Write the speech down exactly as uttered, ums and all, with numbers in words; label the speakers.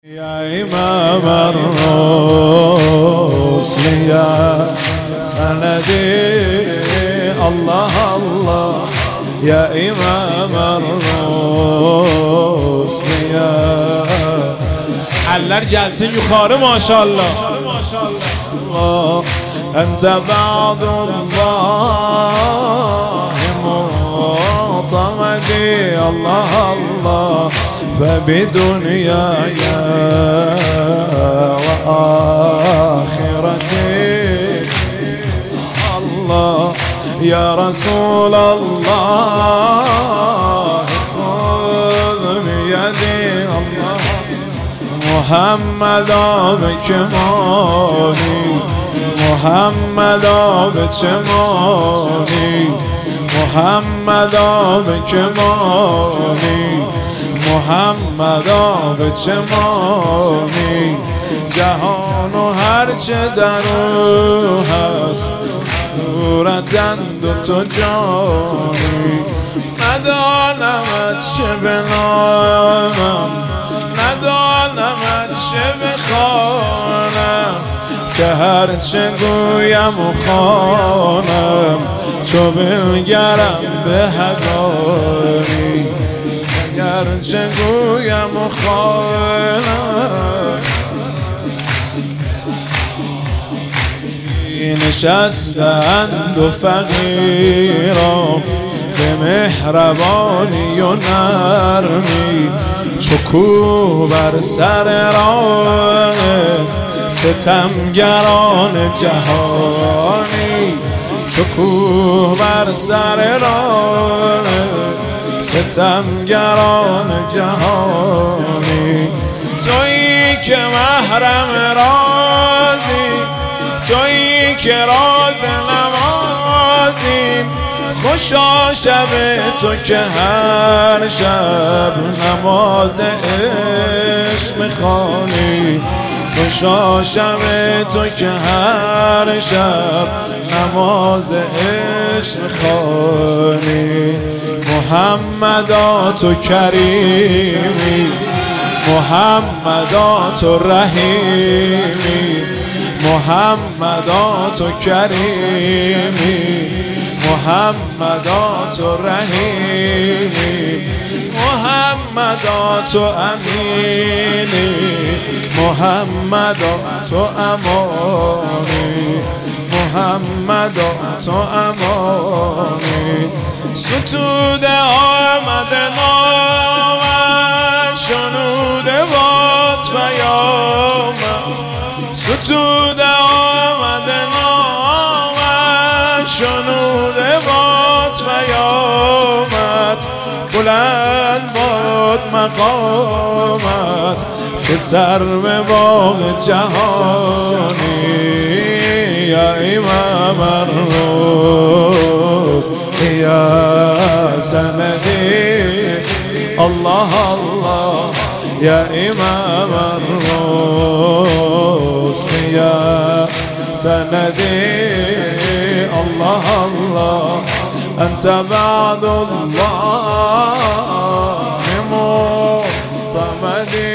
Speaker 1: يا إمام الرسل يا سندي الله الله يا إمام الرسل يا حلر جلسه yukarı maşallah الله أنت بعد الله معتمدي الله الله فبدنياي وآخرتي الله يا رسول الله خذ بيدي الله محمد بكمالي محمد بكمالي محمد بكمالي محمد بچمانی جهان و هرچه در او هست صورتند و تو جانی ندانمت چه بنامم ندانمت چه بخوانم که هرچه گویم و خوانم چو بنگرم به هزاری گرچه گویم و خوانم نشستند و فقیران به مهربانی و نرمی چو کوه بر سر راه ستمگران جهانی چو کوه بر سر راه ستمگران جهانی تویی که محرم رازی تویی که راز نمازی خوشا شب تو که هر شب نماز عشق میخوانی خوشا شب تو که هر شب نماز عشق میخوانی محمدا تو کریمی محمدا تو رحیمی محمدا تو کریمی محمدا تو رحیمی محمدا تو امینی محمدا تو امانی محمدا تو امانی ستوده آمد نامت شنوده باد پیامت ستوده آمد نامت شنوده باد پیامت بلند باد مقامت که سر به باغ جهانی یا امام الروح یا سندی الله الله یا امام الروح یا سندی الله الله أنت بعد الله معتمدي